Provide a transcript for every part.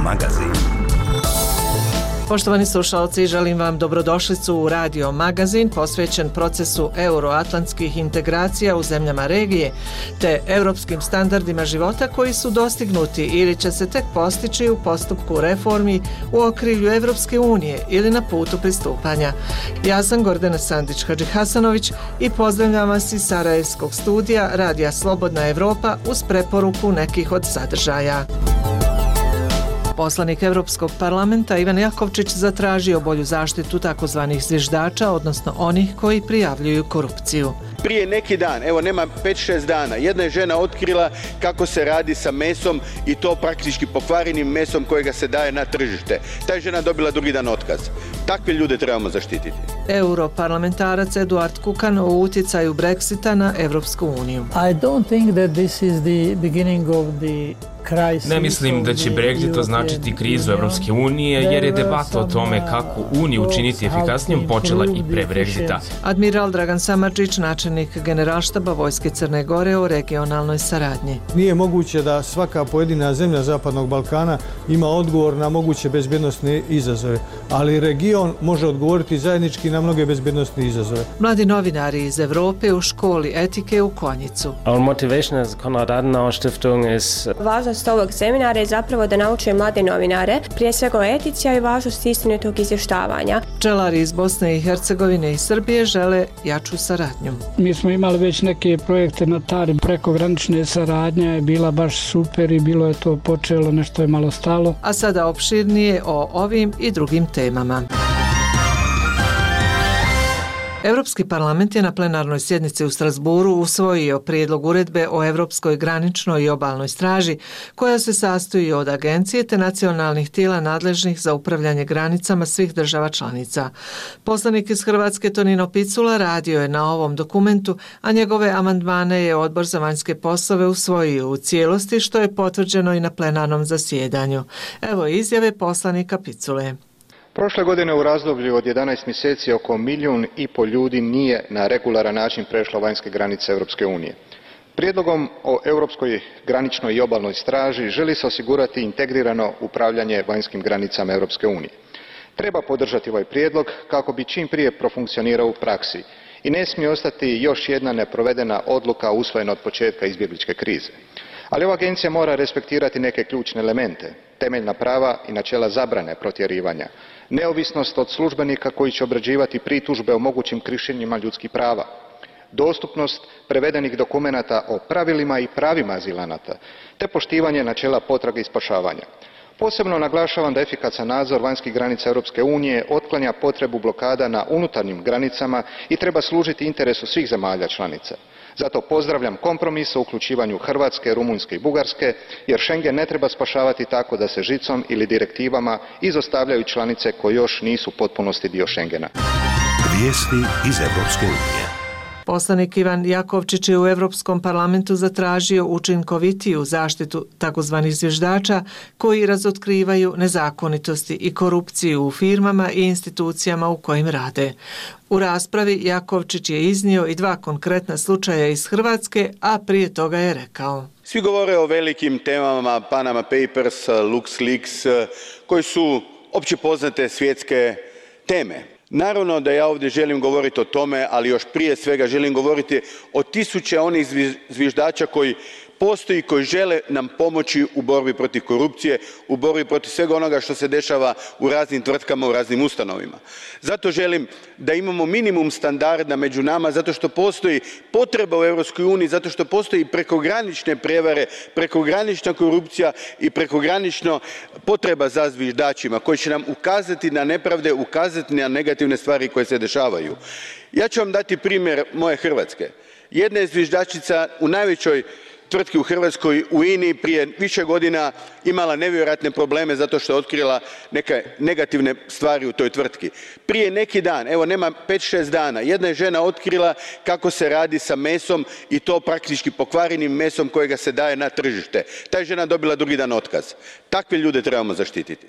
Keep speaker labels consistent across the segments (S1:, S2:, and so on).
S1: Magazin.
S2: Poštovani slušalci, želim vam dobrodošlicu u Radio Magazin posvećen procesu euroatlantskih integracija u zemljama regije te europskim standardima života koji su dostignuti ili će se tek postići u postupku reformi u okrilju Evropske unije ili na putu pristupanja. Ja sam Gordana Sandić-Hadžihasanović i pozdravljam vas iz Sarajevskog studija Radija Slobodna Evropa uz preporuku nekih od sadržaja. Poslanik Europskog parlamenta Ivan Jakovčić zatražio bolju zaštitu takozvanih zviždača, odnosno onih koji prijavljuju korupciju.
S3: Prije neki dan, evo nema 5-6 dana, jedna je žena otkrila kako se radi sa mesom i to praktički pokvarenim mesom kojega se daje na tržište. Ta je žena dobila drugi dan otkaz. Takve ljude trebamo zaštititi.
S2: Europarlamentarac Eduard Kukan o utjecaju Brexita na Evropsku uniju.
S4: I don't think that this is the beginning of the
S5: Ne mislim da će Brexit označiti krizu Evropske unije, jer je debata o tome kako Uniju učiniti efikasnijom počela i pre Brexita.
S2: Admiral Dragan Samardžić, načelnik Generalštaba Vojske Crne Gore o regionalnoj saradnji.
S6: Nije moguće da svaka pojedina zemlja Zapadnog Balkana ima odgovor na moguće bezbjednosne izazove, ali region može odgovoriti zajednički na mnoge bezbjednosne izazove.
S2: Mladi novinari iz Evrope u školi etike u Konjicu.
S7: Our motivation as Konrad Adenauer Stiftung is
S8: Važnost ovog seminara je zapravo da nauče mlade novinare, prije svega o etici, a i važnost istinitog izvještavanja.
S2: Pčelari iz Bosne i Hercegovine i Srbije žele jaču saradnju.
S4: Mi smo imali već neke projekte na Tari, prekogranične saradnje je bila baš super i bilo je to počelo, nešto je malo stalo.
S2: A sada opširnije o ovim i drugim temama. Europski parlament je na plenarnoj sjednici u Strasburu usvojio prijedlog uredbe o Europskoj graničnoj i obalnoj straži koja se sastoji od agencije te nacionalnih tijela nadležnih za upravljanje granicama svih država članica. Poslanik iz Hrvatske Tonino Picula radio je na ovom dokumentu, a njegove amandmane je Odbor za vanjske poslove usvojio u cijelosti, što je potvrđeno i na plenarnom zasjedanju. Evo izjave poslanika Picule.
S9: Prošle godine u razdoblju od 11 mjeseci oko 1,5 milijuna ljudi nije na regularan način prešlo vanjske granice Europske unije. Prijedlogom o Europskoj graničnoj i obalnoj straži želi se osigurati integrirano upravljanje vanjskim granicama Europske unije. Treba podržati ovaj prijedlog kako bi čim prije profunkcionirao u praksi i ne smije ostati još jedna neprovedena odluka usvojena od početka izbjegličke krize. Ali ova agencija mora respektirati neke ključne elemente, temeljna prava i načela zabrane protjerivanja, neovisnost od službenika koji će obrađivati pritužbe o mogućim kršenjima ljudskih prava, dostupnost prevedenih dokumenata o pravilima i pravima azilanata, te poštivanje načela potrage i spašavanja. Posebno naglašavam da efikasan nadzor vanjskih granica Europske unije otklanja potrebu blokada na unutarnjim granicama i treba služiti interesu svih zemalja članica. Zato pozdravljam kompromis o uključivanju Hrvatske, Rumunjske i Bugarske, jer Schengen ne treba spašavati tako da se žicom ili direktivama izostavljaju članice koje još nisu u potpunosti dio Schengena.
S1: Vijesti iz Evropske unije.
S2: Poslanik Ivan Jakovčić je u Europskom parlamentu zatražio učinkovitiju zaštitu takozvanih zviždača koji razotkrivaju nezakonitosti i korupciju u firmama i institucijama u kojim rade. U raspravi Jakovčić je iznio i 2 konkretna slučaja iz Hrvatske, a prije toga je rekao:
S3: Svi govore o velikim temama, Panama Papers, LuxLeaks, koji su opće poznate svjetske teme. Naravno da ja ovdje želim govoriti o tome, ali još prije svega želim govoriti o tisuće onih zviždača koji postoji, koji žele nam pomoći u borbi protiv korupcije, u borbi protiv svega onoga što se dešava u raznim tvrtkama, u raznim ustanovima. Zato želim da imamo minimum standarda među nama, zato što postoji potreba u Europskoj uniji, zato što postoji prekogranične prijevare, prekogranična korupcija i prekogranična potreba za zviždačima koji će nam ukazati na nepravde, ukazati na negativne stvari koje se dešavaju. Ja ću vam dati primjer moje Hrvatske. Jedna je zviždačica u najvećoj tvrtki u Hrvatskoj, u INA-i, prije više godina imala nevjerojatne probleme zato što je otkrila neke negativne stvari u toj tvrtki. Prije neki dan, evo nema 5-6 dana, jedna je žena otkrila kako se radi sa mesom i to praktički pokvarenim mesom kojega se daje na tržište. Ta je žena dobila drugi dan otkaz. Takve ljude trebamo zaštititi.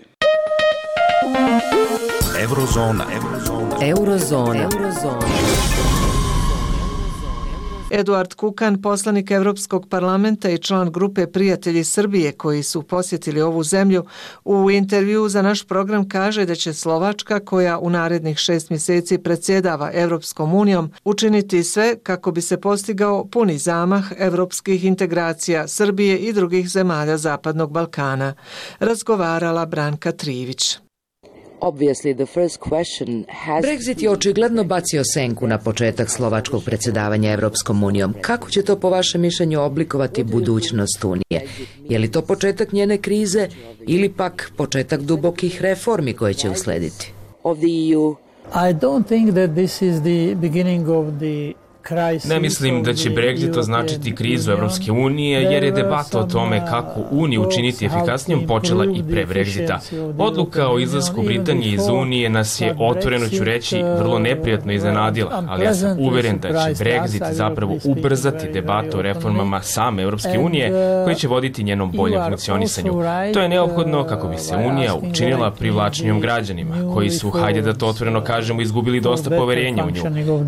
S1: Eurozona.
S2: Eduard Kukan, poslanik Evropskog parlamenta i član grupe Prijatelji Srbije koji su posjetili ovu zemlju, u intervjuu za naš program kaže da će Slovačka, koja u narednih 6 mjeseci predsjedava Evropskom unijom, učiniti sve kako bi se postigao puni zamah evropskih integracija Srbije i drugih zemalja Zapadnog Balkana. Razgovarala Branka Trivić.
S10: Brexit je očigledno bacio senku na početak slovačkog predsjedavanja Evropskom unijom. Kako će to po vašem mišljenju oblikovati budućnost Unije? Je li to početak njene krize ili pak početak dubokih reformi koje će uslediti?
S5: Ne mislim da će Brexit označiti krizu Evropske unije, jer je debata o tome kako Uniju učiniti efikasnijom počela i pre Brexita. Odluka o izlasku Britanije iz Unije nas je, otvoreno ću reći, vrlo neprijatno iznenadila, ali ja sam uveren da će Brexit zapravo ubrzati debatu o reformama same Evropske unije, koje će voditi njenom boljem funkcionisanju. To je neophodno kako bi se Unija učinila privlačnijom građanima, koji su, hajde da to otvoreno kažemo, izgubili dosta poverenja u nju.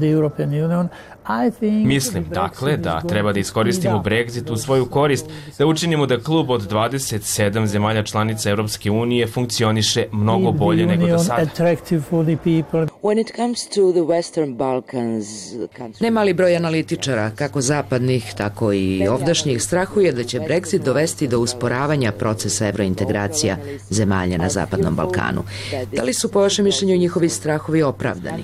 S5: Mislim, dakle, da treba da iskoristimo Brexit u svoju korist, da učinimo da klub od 27 zemalja članica Evropske unije funkcioniše mnogo bolje nego do sada.
S10: Nemali broj analitičara, kako zapadnih, tako i ovdašnjih, strahuje da će Brexit dovesti do usporavanja procesa evrointegracija zemalja na Zapadnom Balkanu. Da li su po vašem mišljenju njihovi strahovi opravdani?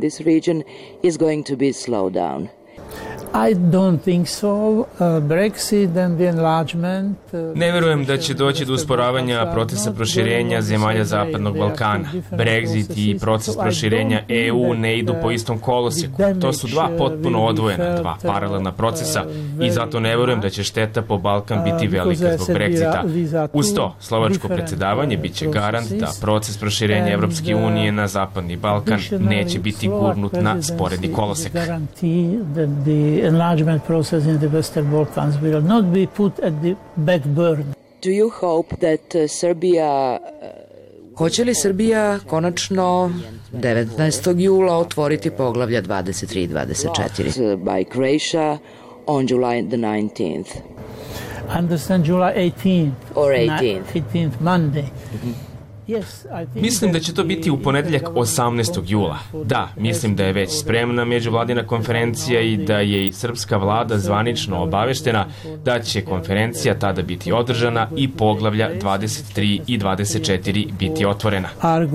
S5: Ne verujem da će doći do usporavanja procesa proširenja zemalja Zapadnog Balkana. Brexit i proces proširenja EU ne idu po istom kolosijeku. To su dva potpuno odvojena, dva paralelna procesa i zato ne verujem da će šteta po Balkan biti velika zbog Brexita. Uz to, slovačko predsjedavanje biće garant da proces proširenja Evropske unije na Zapadni Balkan neće biti gurnut na sporedni kolosek.
S11: Enlargement process in the Western Balkans will not be put at the back burner.
S10: Do you hope that Serbia... Hoće li Srbija konačno 19. jula otvoriti poglavlja 23 i 24? By Croatia on July the 19th.
S11: Understand July 18th.
S10: Or 18th.
S11: 18th Monday.
S5: Mislim da će to biti u ponedjeljak 18. jula. Da, mislim da je već spremna međuvladina konferencija i da je i srpska vlada zvanično obaveštena da će konferencija tada biti održana i poglavlja 23 i 24 biti otvorena.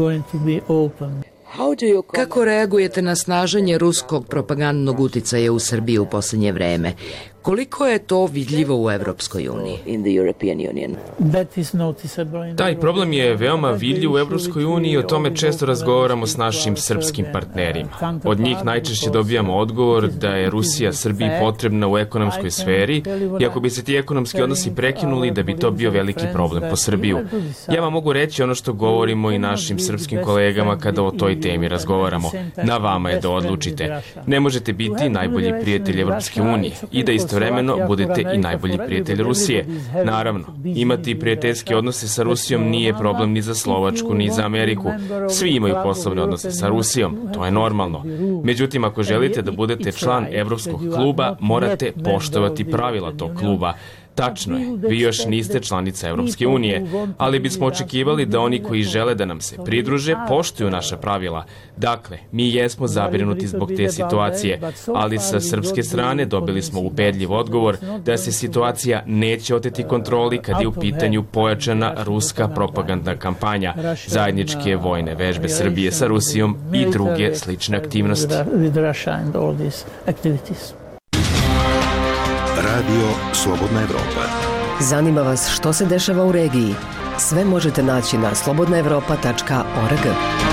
S10: Kako reagujete na snaženje ruskog propagandnog uticaja u Srbiji u posljednje vreme? Koliko je to vidljivo u Evropskoj uniji?
S5: Taj problem je veoma vidljiv u Evropskoj uniji i o tome često razgovaramo s našim srpskim partnerima. Od njih najčešće dobijamo odgovor da je Rusija Srbiji potrebna u ekonomskoj sferi i ako bi se ti ekonomski odnosi prekinuli, da bi to bio veliki problem po Srbiju. Ja vam mogu reći ono što govorimo i našim srpskim kolegama kada o toj temi razgovaramo. Na vama je da odlučite. Ne možete biti najbolji prijatelj Evropske unije i da istovremeno budete i najbolji prijatelj Rusije. Naravno, imati prijateljske odnose sa Rusijom nije problem ni za Slovačku, ni za Ameriku. Svi imaju poslovne odnose sa Rusijom, to je normalno. Međutim, ako želite da budete član Evropskog kluba, morate poštovati pravila tog kluba. Tačno je, vi još niste članica Evropske unije, ali bismo očekivali da oni koji žele da nam se pridruže poštuju naša pravila. Dakle, mi jesmo zabrinuti zbog te situacije, ali sa srpske strane dobili smo ubedljiv odgovor da se situacija neće oteti kontroli kad je u pitanju pojačana ruska propagandna kampanja, zajedničke vojne vežbe Srbije sa Rusijom i druge slične aktivnosti.
S1: Radio Slobodna Evropa.
S12: Zanima vas što se dešava u regiji? Sve možete naći na slobodnaevropa.org.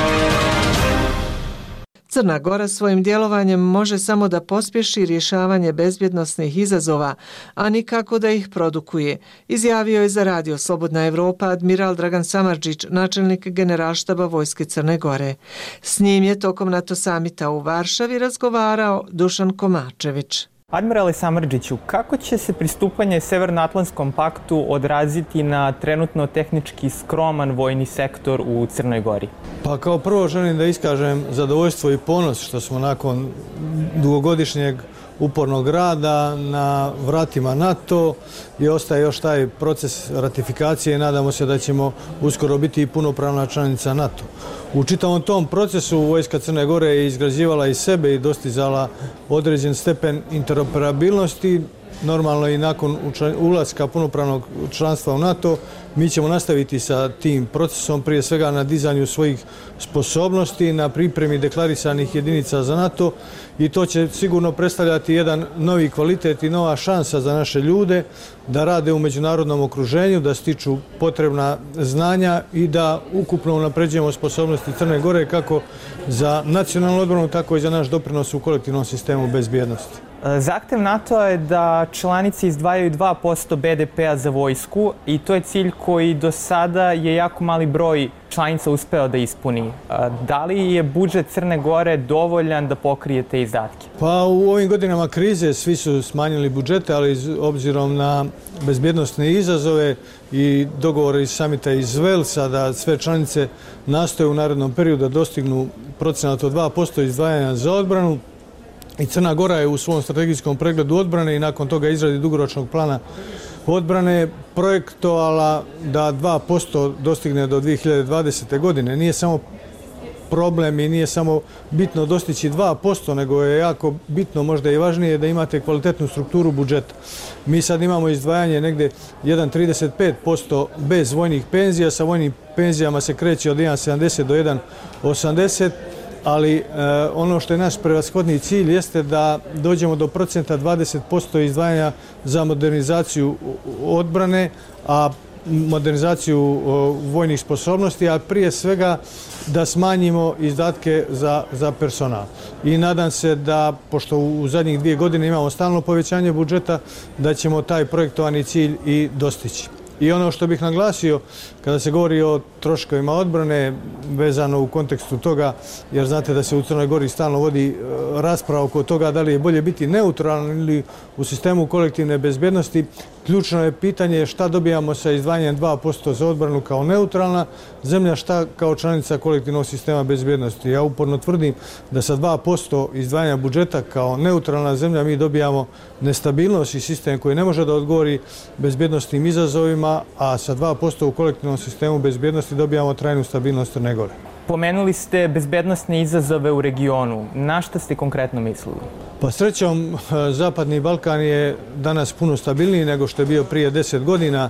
S2: Crna Gora svojim djelovanjem može samo da pospješi rješavanje bezbjednosnih izazova, a nikako da ih produkuje, izjavio je za Radio Slobodna Evropa admiral Dragan Samardžić, načelnik generalštaba Vojske Crne Gore. S njim je tokom NATO samita u Varšavi razgovarao Dušan Komačević.
S13: Admirale Samardžiću, kako će se pristupanje Severnoatlantskom paktu odraziti na trenutno tehnički skroman vojni sektor u Crnoj Gori?
S6: Pa kao prvo želim da iskažem zadovoljstvo i ponos što smo nakon dugogodišnjeg upornog rada na vratima NATO i ostaje još taj proces ratifikacije i nadamo se da ćemo uskoro biti i punopravna članica NATO. U čitavom tom procesu Vojska Crne Gore je izgrađivala i sebe i dostizala određen stepen interoperabilnosti. Normalno i nakon ulaska punopravnog članstva u NATO mi ćemo nastaviti sa tim procesom, prije svega na dizanju svojih sposobnosti, na pripremi deklarisanih jedinica za NATO i to će sigurno predstavljati jedan novi kvalitet i nova šansa za naše ljude da rade u međunarodnom okruženju, da stiču potrebna znanja i da ukupno unapređujemo sposobnosti Crne Gore kako za nacionalnu odbranu, tako i za naš doprinos u kolektivnom sistemu bezbjednosti.
S13: Zahtev NATO je da članice izdvajaju 2% BDP-a za vojsku i to je cilj koji do sada je jako mali broj članica uspeo da ispuni. Da li je budžet Crne Gore dovoljan da pokrije te izdatke?
S6: Pa u ovim godinama krize svi su smanjili budžete, ali obzirom na bezbjednosne izazove i dogovore iz samita iz Velsa da sve članice nastoje u narednom periodu da dostignu procenat od 2% izdvajanja za odbranu, i Crna Gora je u svom strategijskom pregledu odbrane i nakon toga izradi dugoročnog plana odbrane projektovala da 2% dostigne do 2020. godine. Nije samo problem i nije samo bitno dostići 2%, nego je jako bitno, možda i važnije, da imate kvalitetnu strukturu budžeta. Mi sad imamo izdvajanje negde 1,35% bez vojnih penzija, sa vojnim penzijama se kreće od 1,70 do 1,80%, ali ono što je naš prevashodni cilj jeste da dođemo do procenta 20% izdvajanja za modernizaciju odbrane, a modernizaciju vojnih sposobnosti, a prije svega da smanjimo izdatke za personal. I nadam se da, pošto u zadnjih 2 godine imamo stalno povećanje budžeta, da ćemo taj projektovani cilj i dostići. I ono što bih naglasio, kada se govori o troškovima odbrane, vezano u kontekstu toga, jer znate da se u Crnoj Gori stalno vodi rasprava oko toga da li je bolje biti neutralan ili u sistemu kolektivne bezbjednosti, ključno je pitanje šta dobijamo sa izdvajanjem 2% za odbranu kao neutralna zemlja, šta kao članica kolektivnog sistema bezbjednosti. Ja uporno tvrdim da sa 2% izdvajanja budžeta kao neutralna zemlja mi dobijamo nestabilnost i sistem koji ne može da odgovori bezbjednostnim izazovima, a sa 2% u kolektivnom sistemu bezbjednosti dobijamo trajnu stabilnost Crne Gore.
S13: Pomenuli ste bezbednosne izazove u regionu. Na šta ste konkretno mislili?
S6: Pa srećom, Zapadni Balkan je danas puno stabilniji nego što je bio prije 10 godina.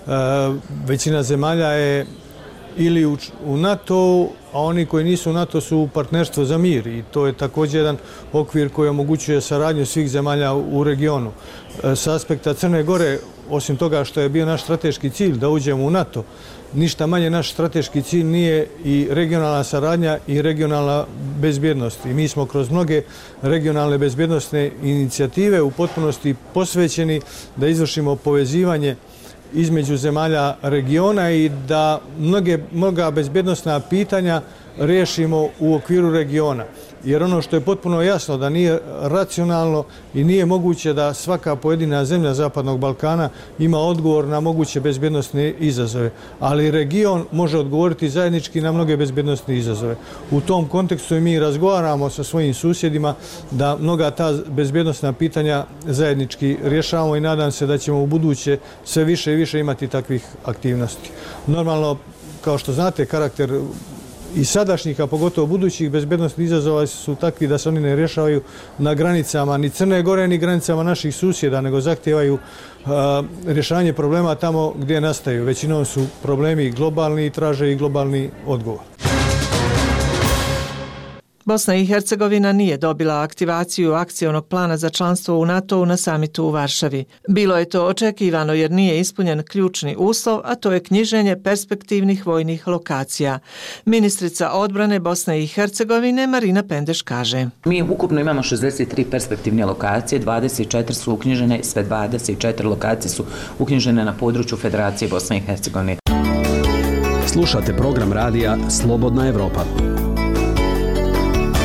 S6: Većina zemalja je ili u NATO, a oni koji nisu u NATO su u partnerstvu za mir i to je također jedan okvir koji omogućuje saradnju svih zemalja u regionu. Sa aspekta Crne Gore, osim toga što je bio naš strateški cilj da uđemo u NATO, ništa manje naš strateški cilj nije i regionalna saradnja i regionalna bezbjednost. I mi smo kroz mnoge regionalne bezbjednostne inicijative u potpunosti posvećeni da izvršimo povezivanje između zemalja regiona i da mnoga bezbjednosna pitanja riješimo u okviru regiona. Jer ono što je potpuno jasno da nije racionalno i nije moguće da svaka pojedina zemlja Zapadnog Balkana ima odgovor na moguće bezbjednosne izazove. Ali region može odgovoriti zajednički na mnoge bezbjednosne izazove. U tom kontekstu i mi razgovaramo sa svojim susjedima da mnoga ta bezbjednosna pitanja zajednički rješavamo i nadam se da ćemo u buduće sve više i više imati takvih aktivnosti. Normalno, kao što znate, karakter i sadašnjih, a pogotovo budućih bezbjednostnih izazova su takvi da se oni ne rješavaju na granicama ni Crne Gore, ni granicama naših susjeda, nego zahtijevaju rješavanje problema tamo gdje nastaju. Većinom su problemi globalni i traže i globalni odgovor.
S2: Bosna i Hercegovina nije dobila aktivaciju akcionog plana za članstvo u NATO-u na samitu u Varšavi. Bilo je to očekivano jer nije ispunjen ključni uslov, a to je knjiženje perspektivnih vojnih lokacija. Ministrica odbrane Bosne i Hercegovine Marina Pendeš kaže:
S14: Mi ukupno imamo 63 perspektivne lokacije, 24 su uknjižene, sve 24 lokacije su uknjižene na području Federacije Bosne i Hercegovine.
S1: Slušate program radija Slobodna Evropa.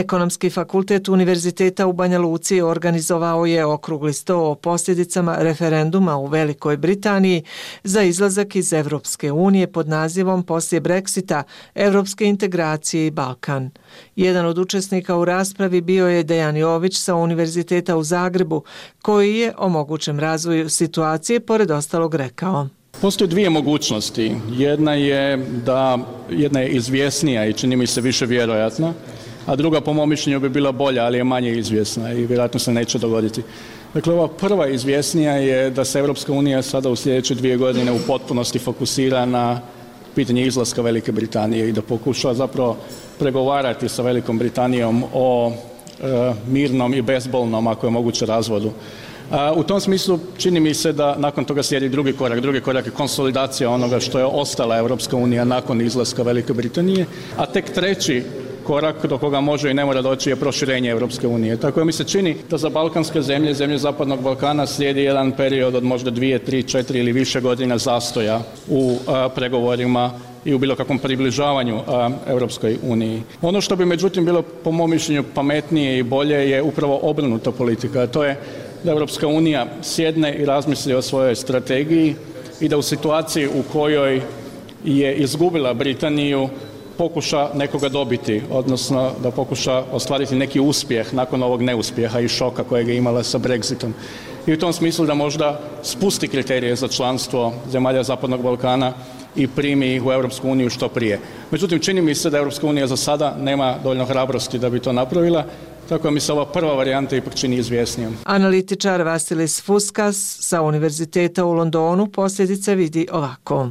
S2: Ekonomski fakultet Univerziteta u Banja Luci organizovao je okrugli sto o posljedicama referenduma u Velikoj Britaniji za izlazak iz Evropske unije pod nazivom Poslije Brexita, Evropske integracije i Balkan. Jedan od učesnika u raspravi bio je Dejan Jović sa Univerziteta u Zagrebu, koji je o mogućem razvoju situacije pored ostalog rekao.
S15: Postoje dvije mogućnosti. Jedna je izvjesnija i čini mi se više vjerojatna, a druga po mom mišljenju bi bila bolja, ali je manje izvjesna i vjerojatno se neće dogoditi. Dakle, ova prva izvjesnija je da se Europska unija sada u sljedeće 2 godine u potpunosti fokusira na pitanje izlaska Velike Britanije i da pokuša zapravo pregovarati sa Velikom Britanijom o mirnom i bezbolnom, ako je moguće, razvodu. U tom smislu čini mi se da nakon toga slijedi drugi korak je konsolidacija onoga što je ostala Europska unija nakon izlaska Velike Britanije, a tek treći korak do koga može i ne mora doći je proširenje Europske unije. Tako da mi se čini da za balkanske zemlje, zemlje Zapadnog Balkana slijedi jedan period od možda 2, 3, 4 ili više godina zastoja u pregovorima i u bilo kakvom približavanju Europskoj uniji. Ono što bi međutim bilo po mom mišljenju pametnije i bolje je upravo obrnuta politika. To je da Europska unija sjedne i razmisli o svojoj strategiji i da u situaciji u kojoj je izgubila Britaniju pokuša nekoga dobiti, odnosno da pokuša ostvariti neki uspjeh nakon ovog neuspjeha i šoka kojeg je imala sa Brexitom. I u tom smislu da možda spusti kriterije za članstvo zemalja Zapadnog Balkana i primi ih u Europsku uniju što prije. Međutim, čini mi se da Europska unija za sada nema dovoljno hrabrosti da bi to napravila, tako da mi se ova prva varijanta ipak čini izvjesnijom.
S2: Analitičar Vasilis Fuskas sa Univerziteta u Londonu posljedice vidi ovako.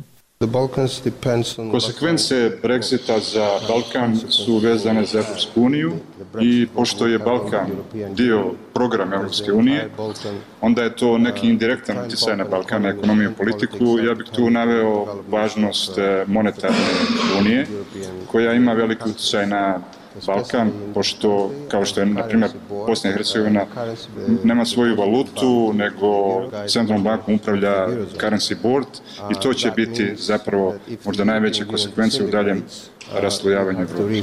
S16: Konsekvence Brexita za Balkan su vezane za Europsku uniju i pošto je Balkan dio programa Europske unije, onda je to neki indirektan utjecaj na Balkan, na ekonomiju i politiku. Ja bih tu naveo važnost monetarne unije koja ima veliki utjecaj na Balkan, pošto, kao što je, na primjer, Bosna i Hercegovina nema svoju valutu, nego centralnom bankom upravlja currency board i to će biti zapravo možda najveće konsekvencije u daljem raslojavanju Evrope.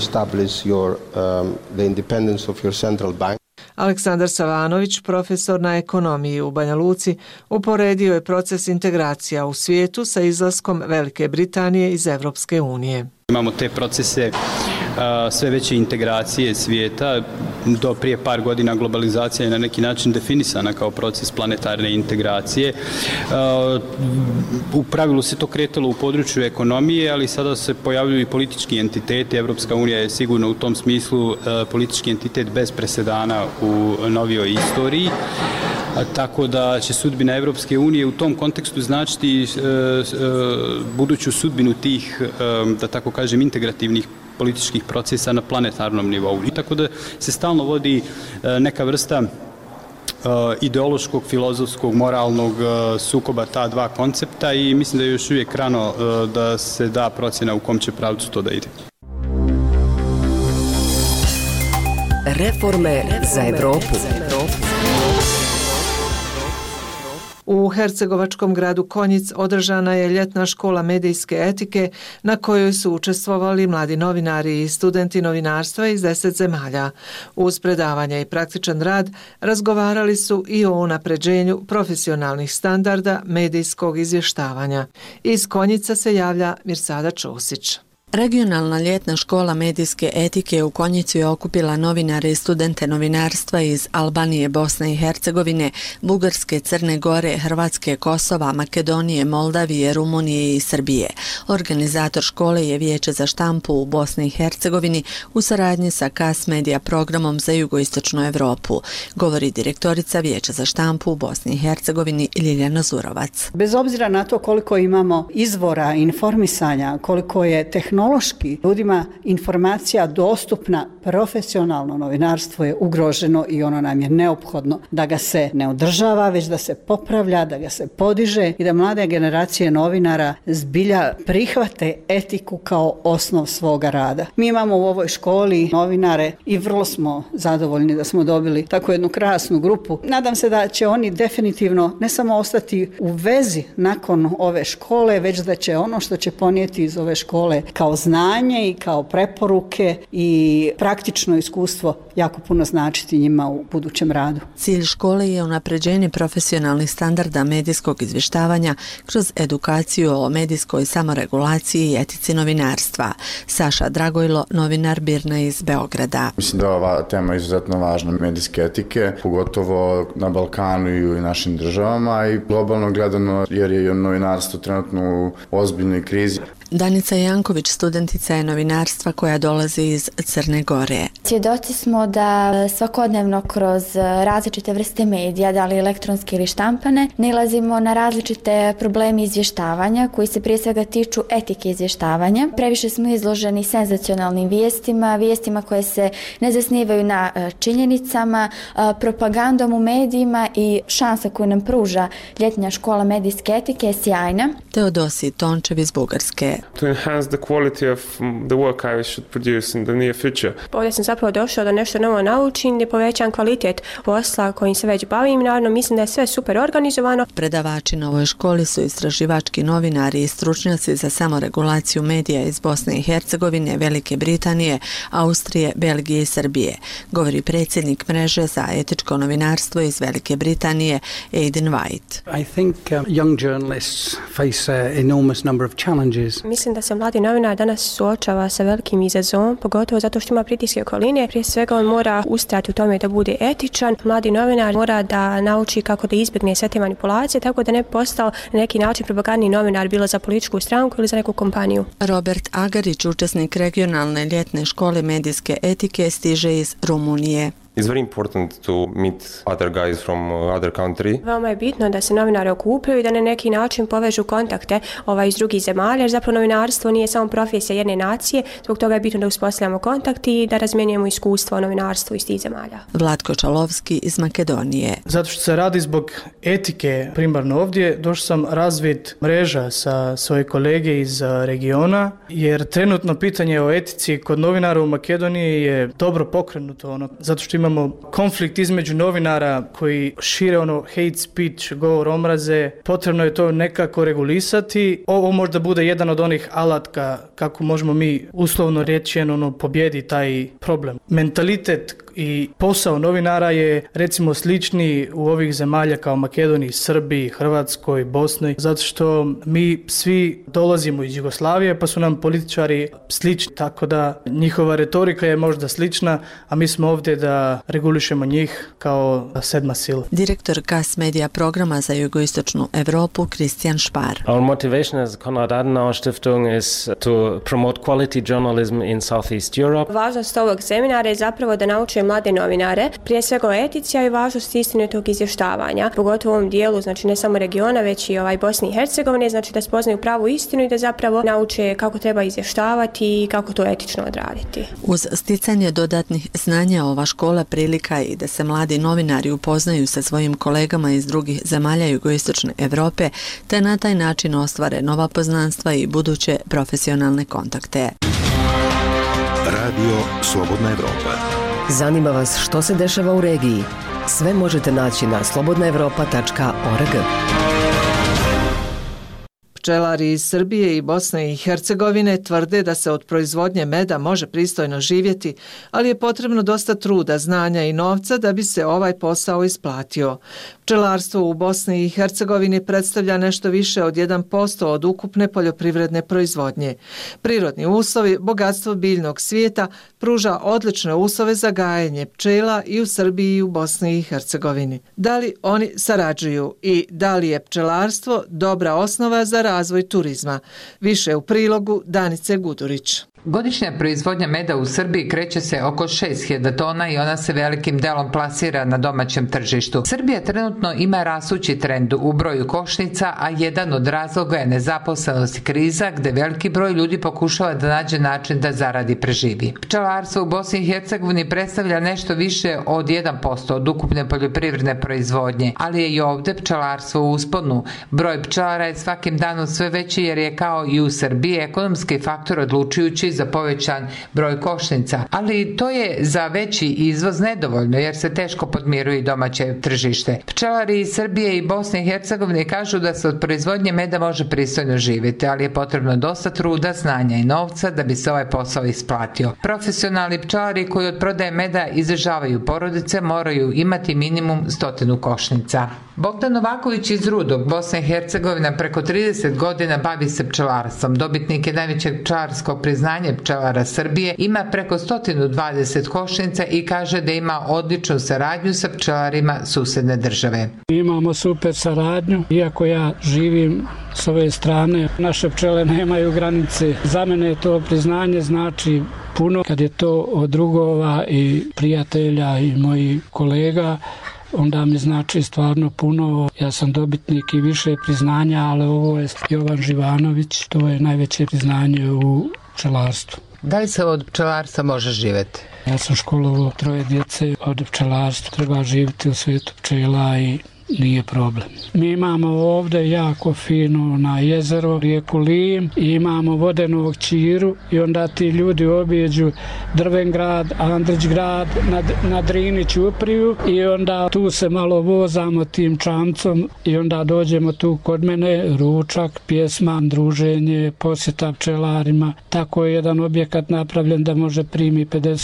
S2: Aleksandar Savanović, profesor na ekonomiji u Banja Luci, uporedio je proces integracija u svijetu sa izlaskom Velike Britanije iz Evropske unije.
S17: Imamo te procese sve veće integracije svijeta. Do prije par godina globalizacija je na neki način definisana kao proces planetarne integracije. U pravilu se to kretalo u području ekonomije, ali sada se pojavljuju i politički entiteti. Evropska unija je sigurno u tom smislu politički entitet bez presedana u novijoj istoriji. Tako da će sudbina Evropske unije u tom kontekstu značiti buduću sudbinu tih, da tako kažem, integrativnih političkih procesa na planetarnom nivou. I tako da se stalno vodi neka vrsta ideološkog, filozofskog, moralnog sukoba ta dva koncepta i mislim da je još uvijek rano da se da procjena u kom će pravcu to da ide.
S12: Reforme za Evropu.
S2: U hercegovačkom gradu Konjic održana je ljetna škola medijske etike na kojoj su učestvovali mladi novinari i studenti novinarstva iz 10 zemalja. Uz predavanje i praktičan rad razgovarali su i o unapređenju profesionalnih standarda medijskog izvještavanja. Iz Konjica se javlja Mirsada Čosić.
S18: Regionalna ljetna škola medijske etike u Konjicu je okupila novinare i studente novinarstva iz Albanije, Bosne i Hercegovine, Bugarske, Crne Gore, Hrvatske, Kosova, Makedonije, Moldavije, Rumunije i Srbije. Organizator škole je Vijeće za štampu u Bosni i Hercegovini u saradnji sa KAS Media programom za jugoistočnu Evropu, govori direktorica Vijeća za štampu u Bosni i Hercegovini Ljiljana Zurovac.
S19: Bez obzira na to koliko imamo izvora informisanja, koliko je tehnološki ljudima informacija dostupna, profesionalno novinarstvo je ugroženo i ono nam je neophodno da ga se ne održava, već da se popravlja, da ga se podiže i da mlade generacije novinara zbilja prihvate etiku kao osnov svoga rada. Mi imamo u ovoj školi novinare i vrlo smo zadovoljni da smo dobili tako jednu krasnu grupu. Nadam se da će oni definitivno ne samo ostati u vezi nakon ove škole, već da će ono što će ponijeti iz ove škole kao kao znanje i kao preporuke i praktično iskustvo jako puno značiti njima u budućem radu.
S18: Cilj škole je unapređenje profesionalnih standarda medijskog izvještavanja kroz edukaciju o medijskoj samoregulaciji i etici novinarstva. Saša Dragojlo, novinar BIRN-a iz Beograda.
S20: Mislim da je ova tema izuzetno važna, medijske etike, pogotovo na Balkanu i u našim državama i globalno gledano jer je novinarstvo trenutno u ozbiljnoj krizi.
S18: Danica Janković, studentica je novinarstva koja dolazi iz Crne Gore.
S21: Svjedoci smo da svakodnevno kroz različite vrste medija, da li elektronske ili štampane, nalazimo na različite probleme izvještavanja koji se prije svega tiču etike izvještavanja. Previše smo izloženi senzacionalnim vijestima koje se ne zasnivaju na činjenicama, propagandom u medijima i šansa koju nam pruža ljetna škola medijske etike je sjajna.
S18: Teodosi Tončev iz Bugarske.
S22: To enhance the quality of the work I should produce in the near future.
S8: Ovdje sam zapravo došao da nešto novo naučim, da povećam kvalitet posla kojim se već bavim. Naravno, mislim da je sve super organizovano.
S18: Predavači na ovoj školi su istraživački novinari i stručnjaci za samoregulaciju medija iz Bosne i Hercegovine, Velike Britanije, Austrije, Belgije i Srbije, govori predsjednik mreže za etičko novinarstvo iz Velike Britanije, Aidan White.
S23: I think young journalists face an enormous number of challenges.
S8: Mislim da se mladi novinar danas suočava sa velikim izazovom, pogotovo zato što ima pritiske okoline. Prije svega on mora ustrajati u tome da bude etičan. Mladi novinar mora da nauči kako da izbjegne sve te manipulacije, tako da ne bi postao na neki način propagandni novinar, bilo za političku stranku ili za neku kompaniju.
S18: Robert Agarić, učesnik regionalne ljetne škole medijske etike, stiže iz Rumunije.
S24: It's very important to meet other guys from other country.
S8: Veoma je bitno da se novinari okupljaju i da na neki način povežu kontakte iz drugih zemalja, jer zapravo novinarstvo nije samo profesija jedne nacije, zbog toga je bitno da uspostavljamo kontakt i da razmjenjujemo iskustvo o novinarstvu iz tih zemalja.
S18: Vlatko Čalovski iz Makedonije.
S25: Zato što se radi zbog etike primarno ovdje, došao sam razvid mreža sa svoje kolege iz regiona, jer trenutno pitanje o etici kod novinara u Makedoniji je dobro pokrenuto, zato što imamo konflikt između novinara koji šire hate speech, govor omraze. Potrebno je to nekako regulisati. Ovo možda bude jedan od onih alatka kako možemo mi uslovno reći pobjedi taj problem. Mentalitet i posao novinara je recimo slični u ovih zemalja kao Makedoniji, Srbiji, Hrvatskoj, Bosni, zato što mi svi dolazimo iz Jugoslavije pa su nam političari slični, tako da njihova retorika je možda slična, a mi smo ovdje da regulišemo njih kao sedma sila.
S18: Direktor KAS Medija programa za jugoistočnu Evropu, Kristijan Špar.
S7: Our motivation as Konrad Adenauer Stiftung is to promote quality journalism in Southeast Europe.
S8: Važnost ovog seminara je zapravo da nauče mlade novinare, prije svega o etici, a i važnost istinitog izvještavanja, pogotovo u ovom dijelu, znači ne samo regiona, već i Bosne i Hercegovine, znači da spoznaju pravu istinu i da zapravo nauče kako treba izvještavati i kako to etično odraditi.
S18: Uz sticanje dodatnih znanja ova škola prilika i da se mladi novinari upoznaju sa svojim kolegama iz drugih zemalja jugoistočne Evrope, te na taj način ostvare nova poznanstva i buduće profesionalne kontakte.
S1: Radio Slobodna Evropa.
S12: Zanima vas što se dešava u regiji? Sve možete naći na slobodnaevropa.org.
S2: Pčelari iz Srbije i Bosne i Hercegovine tvrde da se od proizvodnje meda može pristojno živjeti, ali je potrebno dosta truda, znanja i novca da bi se ovaj posao isplatio. Pčelarstvo u Bosni i Hercegovini predstavlja nešto više od 1% od ukupne poljoprivredne proizvodnje. Prirodni uslovi, bogatstvo biljnog svijeta pruža odlične uslove za gajenje pčela i u Srbiji i u Bosni i Hercegovini. Da li oni sarađuju i da li je pčelarstvo dobra osnova za razvoj turizma? Više u prilogu Danice Gudurić.
S26: Godišnja proizvodnja meda u Srbiji kreće se oko 6.000 tona i ona se velikim delom plasira na domaćem tržištu. Srbija trenutno ima rastući trend u broju košnica, a jedan od razloga je nezaposlenost i kriza, gde veliki broj ljudi pokušava da nađe način da zaradi preživi. Pčelarstvo u Bosni i Hercegovini predstavlja nešto više od 1% od ukupne poljoprivredne proizvodnje, ali je i ovde pčelarstvo u usponu. Broj pčelara je svakim danom sve veći jer je kao i u Srbiji ekonomski faktor odlučujući za povećan broj košnica, ali to je za veći izvoz nedovoljno jer se teško podmiruje domaće tržište. Pčelari iz Srbije i Bosne i Hercegovine kažu da se od proizvodnje meda može pristojno živjeti, ali je potrebno dosta truda, znanja i novca da bi se ovaj posao isplatio. Profesionalni pčelari koji od prodaje meda izdržavaju porodice moraju imati minimum 100 košnica. Bogdan Novaković iz Rudog, Bosna i Hercegovina, preko 30 godina bavi se pčelarstvom. Dobitnik je najvećeg pčelarskog priznanja pčelara Srbije, ima preko 120 košnica i kaže da ima odličnu saradnju sa pčelarima susedne države.
S3: Imamo super saradnju, iako ja živim s ove strane, naše pčele nemaju granice. Za mene to priznanje znači puno, kad je to od drugova i prijatelja i mojih kolega, onda mi znači stvarno puno. Ja sam dobitnik i više priznanja, ali ovo je Jovan Živanović, to je najveće priznanje u pčelarstvu.
S26: Da li se od pčelarstva može živjeti?
S3: Ja sam školovao 3 djece od pčelarstva. Treba živjeti u svijetu pčela i nije problem. Mi imamo ovdje jako fino na jezero, rijeku Lim i imamo vodenog Ćiru i onda ti ljudi objeđu Drvengrad, Andrićgrad, na Drini Ćupriju i onda tu se malo vozamo tim čamcom i onda dođemo tu kod mene, ručak, pjesma, druženje, posjeta pčelarima. Tako je jedan objekat napravljen da može primi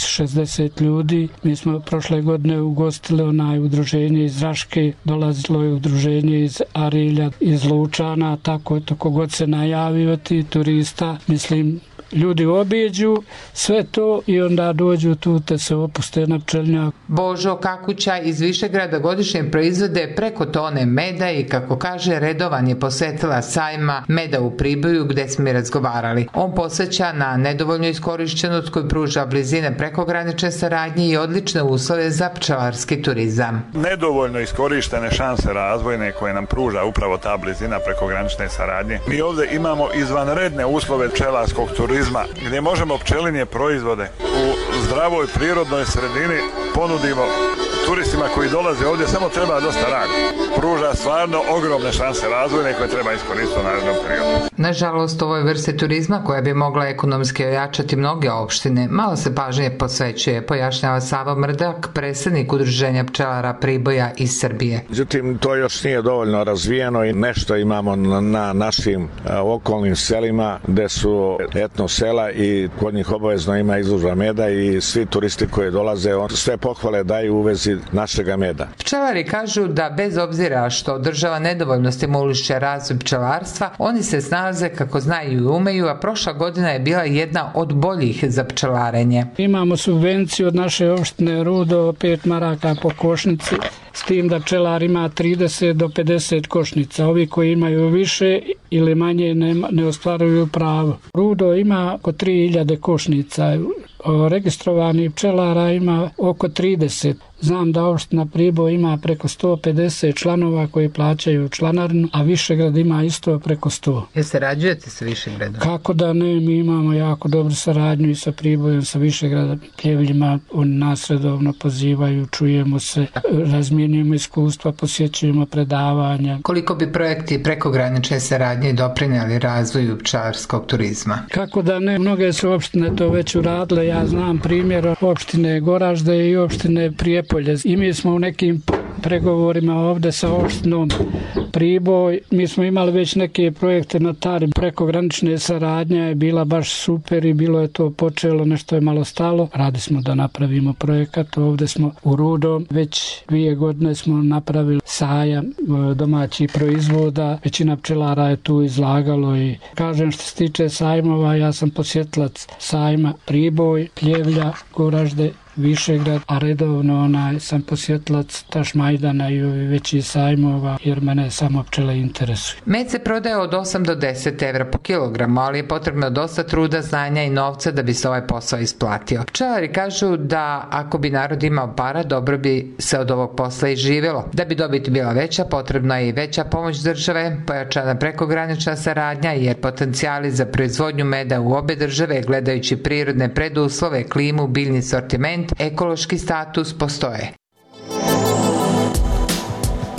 S3: 50-60 ljudi. Mi smo prošle godine ugostili udruženje iz Raške, dolazilo je udruženje iz Arilja, iz Lučana, tako je to kogod se najavio ti turista, mislim, ljudi objeđu sve to i onda dođu tu te se opuste na pčelinjak.
S26: Božo Kakuća iz Višegrada godišnje proizvode preko tone meda i kako kaže redovan je posjetila sajma meda u Priboju gdje smo i razgovarali. On posjeća na nedovoljnu iskorišćenost koju pruža blizine prekogranične saradnje i odlične uslove za pčelarski turizam.
S4: Nedovoljno iskorištene šanse razvojne koje nam pruža upravo ta blizina prekogranične saradnje. Mi ovdje imamo izvanredne uslove pčelarskog turizma gdje možemo pčelinje proizvode u zdravoj prirodnoj sredini ponudimo turistima koji dolaze ovdje, samo treba dosta rada. Pruža stvarno ogromne šanse razvojne koje treba iskoristiti u narednom periodu.
S26: Nažalost, ovoj vrsti turizma koja bi mogla ekonomski ojačati mnoge opštine, malo se pažnje posvećuje, pojašnjava Savo Mrdak, predsjednik udruženja pčelara Priboja iz Srbije.
S5: Međutim, to još nije dovoljno razvijeno i nešto imamo na našim okolnim selima gde su etno sela i kod njih obavezno ima izložba meda i svi turisti koji dolaze sve pohvale daju u vezi našega meda.
S26: Pčelari kažu da bez obzira što država nedovoljno stimuliše razvoj pčelarstva, oni se snalaze kako znaju i umeju, a prošla godina je bila jedna od boljih za pčelarenje.
S3: Imamo subvenciju od naše opštine Rudo 5 maraka po košnici, s tim da pčelar ima 30 do 50 košnica. Ovi koji imaju više ili manje ne ostvaruju pravo. Rudo ima oko 3000 košnica, registrovanih pčelara ima oko 30. Znam da opština Priboj ima preko 150 članova koji plaćaju članarinu, a Višegrad ima isto preko 100.
S26: Jel se rađujete sa Višegradom?
S3: Kako da ne, mi imamo jako dobru saradnju i sa Pribojem, sa Višegradom, Pljevljima, oni nas redovno pozivaju, čujemo se, razmijenjujemo iskustva, posjećujemo predavanja.
S26: Koliko bi projekti prekogranične saradnje doprinijeli razvoju pčelarskog turizma?
S3: Kako da ne, mnoge su opštine to već uradile, ja znam primjer opštine Goražde i opštine Prijepolje. I mi smo u nekim pregovorima ovdje sa opštinom Priboj. Mi smo imali već neke projekte na Tari. Prekogranične saradnja je bila baš super i bilo je to počelo, nešto je malo stalo. Radi smo da napravimo projekat. Ovdje smo u Rudom. Već 2 godine smo napravili sajam domaćih proizvoda. Većina pčelara je tu izlagalo i kažem što se tiče sajmova, ja sam posjetilac sajma Priboj, Pljevlja, Goražde, Višegrad, a redovno sam posjetilac Tašmajdana i veći sajmova jer mene samo pčele interesuju.
S26: Med se prodaje od 8 do 10 evra po kilogramu, ali je potrebno dosta truda, znanja i novca da bi se ovaj posao isplatio. Pčelari kažu da ako bi narod imao para, dobro bi se od ovog posla i živjelo. Da bi dobit bila veća, potrebna je i veća pomoć države, pojačana prekogranična saradnja, jer potencijali za proizvodnju meda u obe države, gledajući prirodne preduslove, klimu, biljni sortiment, ekološki status postoje.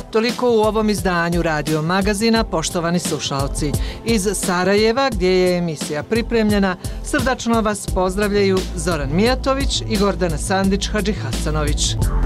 S2: Toliko u ovom izdanju Radio Magazina, poštovani slušalci. Iz Sarajeva, gdje je emisija pripremljena, srdačno vas pozdravljaju Zoran Mijatović i Gordana Sandić-Hadžihasanović.